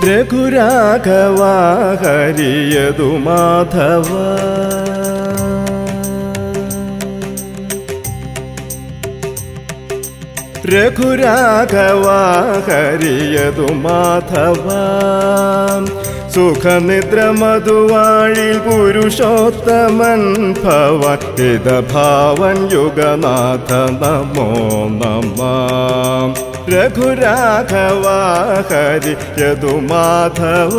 രഘുരാഘവ ഹരിയതു മാധവ രഘുരാഘവ ഹരിയതു മാധവ സുഖനിദ്ര മധുവാഴിൽ പുരുഷോത്തമൻ ഭവൻ ഹിതഭാവൻ യുഗനാഥ നമോ നമഃ രഘുരാഘവ ഹരിയതു മാധവ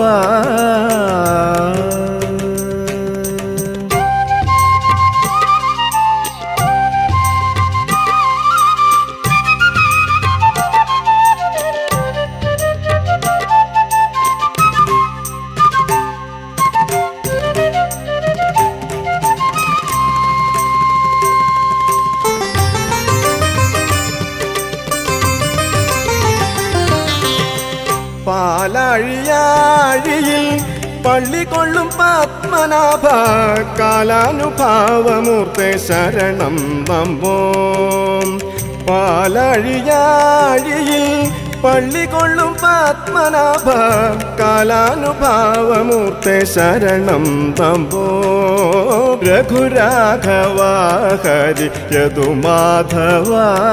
പാലാഴിയാഴിയിൽ പള്ളികൊള്ളും പത്മനാഭ കാലാനുഭാവമൂർത്തേ ശരണം നമോ പാലാഴിയാഴിയിൽ പള്ളികൊള്ളും പത്മനാഭ കാലാനുഭാവമൂർത്തേ ശരണം നമോ രഘുരാഘവ ഹരിയതു മാധവ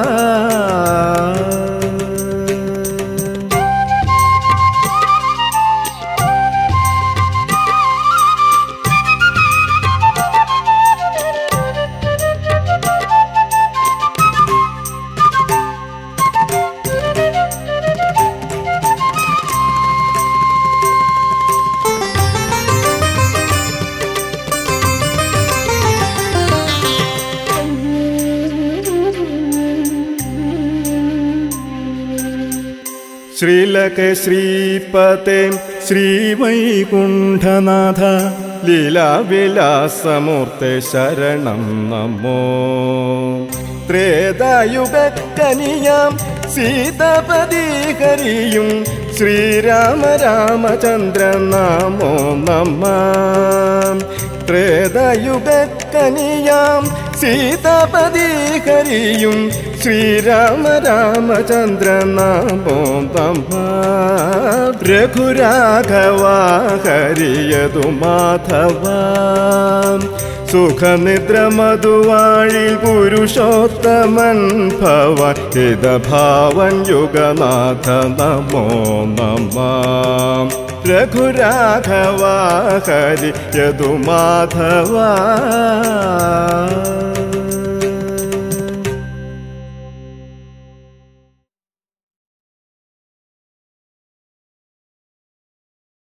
ശ്രീലകേ ശ്രീപതേ ശ്രീവൈകുണ്ഠനാഥ ലീലാവിലാസമൂർത്തേ ശരണം നമോ ത്രേതായുഗക്കനിയാം സീതാപതി ഹരിയും ശ്രീരാമ രാമചന്ദ്ര നമോ നമഃ ത്രേതായുഗക്കനിയാം സീതാപതി ഹരിയും ശ്രീരാമ രാമചന്ദ്ര നമോ നമഃ രഘുരാഘവ ഹരിയതു മാധവ സുഖനിദ്ര മധുവാഴിൽ പുരുഷോത്തമൻ ഭവൻ ഹിതഭാവൻ യുഗനാഥ നമോ നമഃ രഘുരാഘവ ഹരിയതു മാധവ